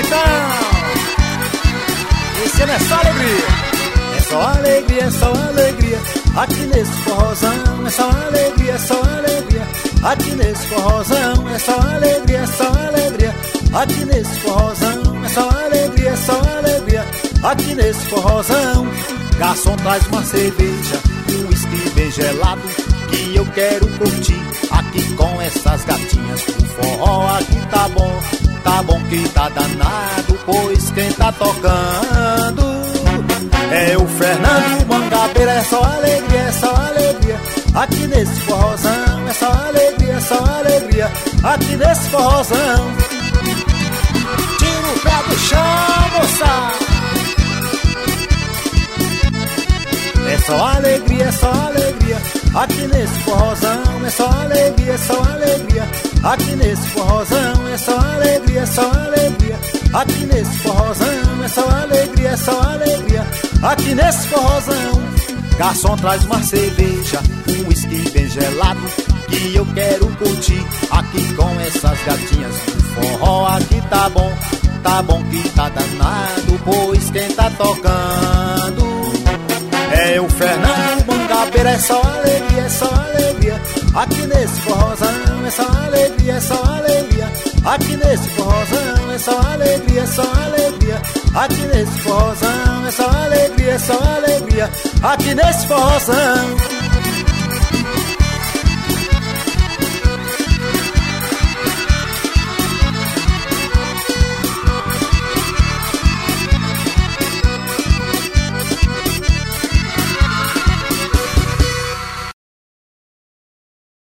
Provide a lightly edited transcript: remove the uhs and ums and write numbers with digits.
Esse ano é só alegria. É só alegria, é só alegria. Aqui nesse forrozão é só alegria, é só alegria. Aqui nesse forrozão é só alegria, é só alegria. Aqui nesse forrozão é só alegria, é só alegria. Aqui nesse forrozão, garçom traz uma cerveja, um whisky bem gelado, que eu quero curtir aqui com essas gatinhas. O forró aqui tá bom que tá danado, pois quem tá tocando é o Fernando Mangabeira. É só alegria, é só alegria. Aqui nesse forrozão é só alegria, é só alegria. Aqui nesse forrozão, tira o pé do chão, moça. É só alegria, é só alegria. Aqui nesse forrozão é só alegria, é só alegria. Aqui nesse forrozão é só alegria, é só alegria. Aqui nesse forrozão é só alegria, é só alegria. Aqui nesse forrozão, garçom traz uma cerveja, um whisky bem gelado, que eu quero curtir aqui com essas gatinhas. O forró aqui tá bom que tá danado, pois quem tá tocando é o Fernando Mangabeira. É só alegria, é só alegria. Aqui nesse forrozão é só alegria, é só alegria. Aqui nesse forrozão é só alegria, é só alegria. Aqui nesse forrozão é só alegria, é só alegria. Aqui nesse forrozão.